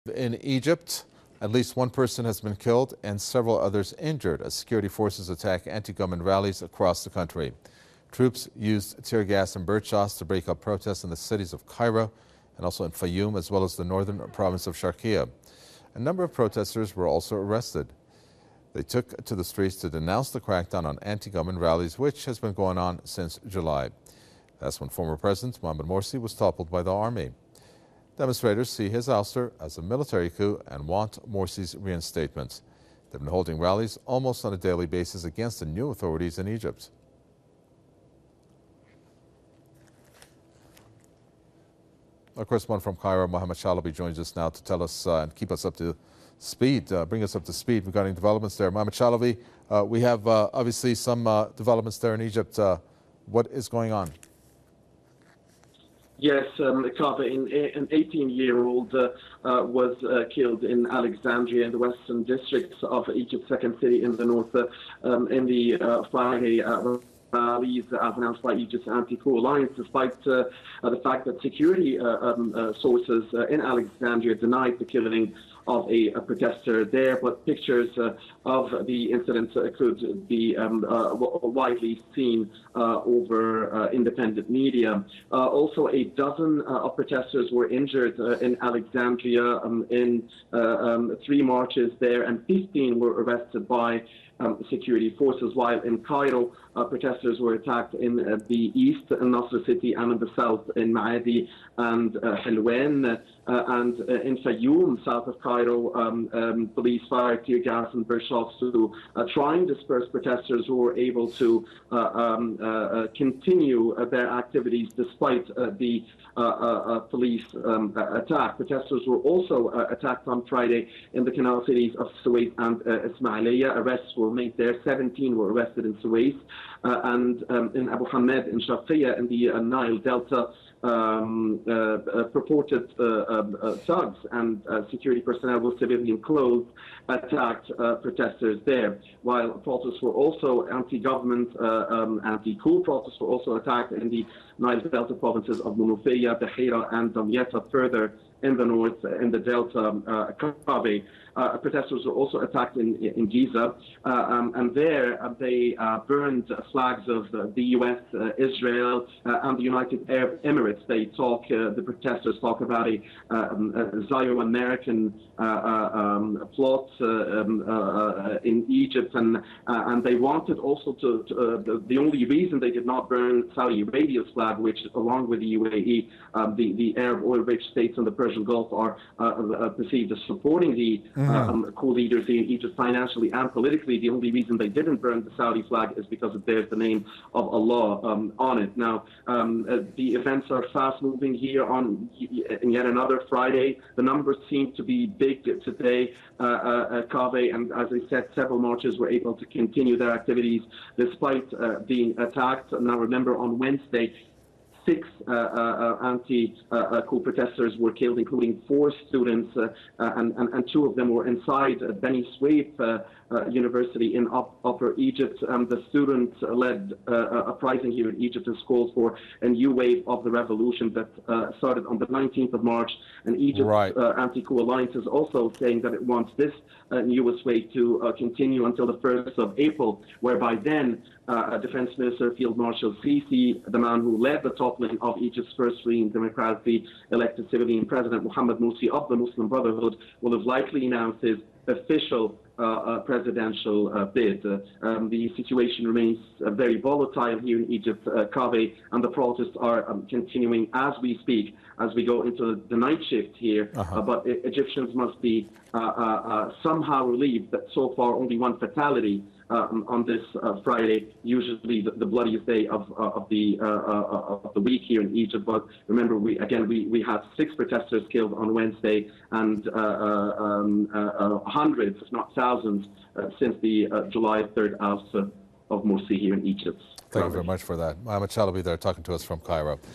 In Egypt, at least one person has been killed and several others injured as security forces attack anti-government rallies across the country. Troops used tear gas and bird shots to break up protests in the cities of Cairo and also in Fayoum, as well as the northern province of Sharqiya. A number of protesters were also arrested. They took to the streets to denounce the crackdown on anti-government rallies, which has been going on since July. That's when former President Mohamed Morsi was toppled by the army. Demonstrators see his ouster as a military coup and want Morsi's reinstatement. They've been holding rallies almost on a daily basis against the new authorities in Egypt. Our correspondent from Cairo, Mohamed Chalabi, joins us now to tell us and keep us up to speed, bring us up to speed regarding developments there. Mohamed Chalabi, we have obviously some developments there in Egypt. What is going on? Yes, Kaveh, an 18-year-old was killed in Alexandria in the western district of Egypt's second city in the north in the Friday rallies as announced by Egypt's anti-coup alliance, despite the fact that security sources in Alexandria denied the killing of a protester there, but pictures of the incident could be widely seen over independent media. Also, a dozen of protesters were injured in Alexandria in 3 marches there, and 15 were arrested by security forces, while in Cairo, protesters were attacked in the east, in Nasr City, and in the south, in Maadi and Helwan. And in Fayoum, south of Cairo, police fired tear gas and bird shots to try and disperse protesters who were able to continue their activities despite the police attack. Protesters were also attacked on Friday in the canal cities of Suez and Ismailia. Arrests were made there. 17 were arrested in Suez. And in Abu Hamad in Sharqiya in the Nile Delta, purported thugs and security personnel with civilian clothes attacked protesters there, while protests were also anti-government, anti-coup protests were also attacked in the Nile Delta provinces of Munufiyah, Bahira, and Damietta, further in the north, in the Delta, Kaveh. Protesters were also attacked in Giza, and there they burned flags of the U.S., Israel, and the United Arab Emirates. They talk, the protesters talk about a Zio-American plot in Egypt, and they wanted also to, the only reason they did not burn Saudi Arabia's flag, which along with the UAE, the Arab oil-rich states in the Persian Gulf are perceived as supporting the coup leaders in Egypt financially and politically. The only reason they didn't burn the Saudi flag is because it bears the name of Allah on it. Now, the events are fast-moving here on yet another Friday. The numbers seem to be big today, Kaveh, and as I said, several marches were able to continue their activities despite being attacked. Now, remember, on Wednesday, 6 anti-coup protesters were killed, including 4 students, and 2 of them were inside Beni Suef University in Upper Egypt. The students led uprising here in Egypt is called for a new wave of the revolution that started on the 19th of March. And Egypt's anti-coup alliance is also saying that it wants this newest wave to continue until the 1st of April, whereby then Defense Minister Field Marshal Sisi, the man who led the toppling of Egypt's first free and democratically elected civilian president, Mohamed Morsi of the Muslim Brotherhood, will have likely announced his official presidential bid. The situation remains very volatile here in Egypt, Kaveh, and the protests are continuing as we speak, as we go into the night shift here. But Egyptians must be somehow relieved that so far only 1 fatality on this Friday, usually the bloodiest day of the week here in Egypt. But remember, we had 6 protesters killed on Wednesday, and hundreds, if not thousands, since the July 3rd oust of Morsi here in Egypt. Thank you very much for that. Mohamed Chalabi there talking to us from Cairo.